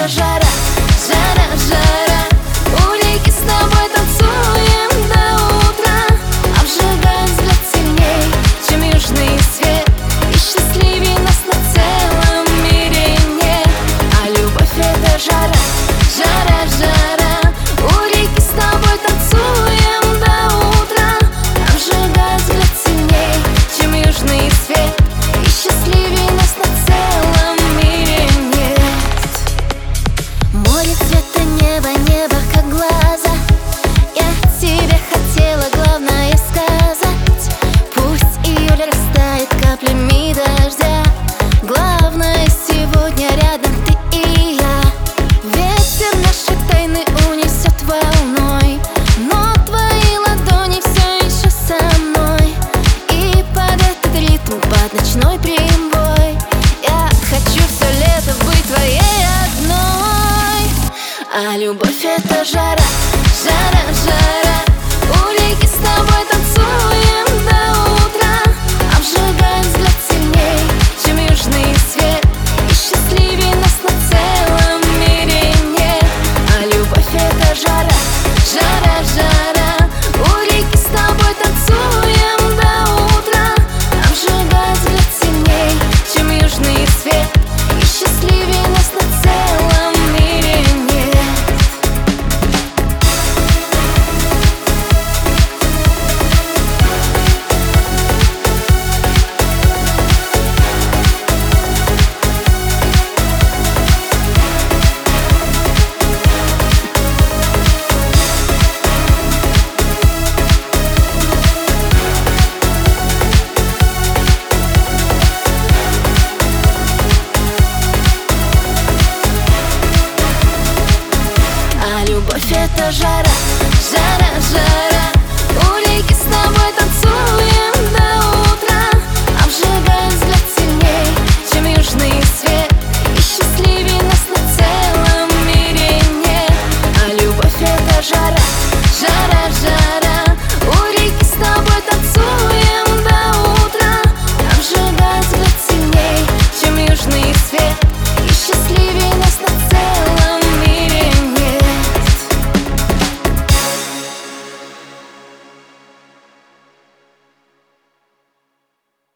это жара, жара, жара. У реки с тобой танцуем до утра, обжигает взгляд сильней, чем южный свет, и счастливее нас на целом мире нет. А любовь это жара, жара, жара. У реки с тобой танцуем до утра, обжигает взгляд сильней, чем южный свет, и счастливее нас на целом мире нет. Море цвета неба, небо как глаза. Я тебе хотела главное сказать: пусть июль растает каплями дождя, главное сегодня рядом ты и я. Ветер наши тайны унесет волной, но твои ладони все еще со мной. И под этот ритм, под ночной прибой, я хочу все лето быть твоей одной. А любовь это жара, жара, жара. У реки с тобой танцуем до утра, обжигает взгляд сильней, чем южный свет, и счастливее нас на целом мире нет. А любовь это жара, жара, жара. У реки с тобой танцуем до утра, обжигает взгляд сильней, чем южный свет, и счастливее нас на целом мире нет. А любовь это жара,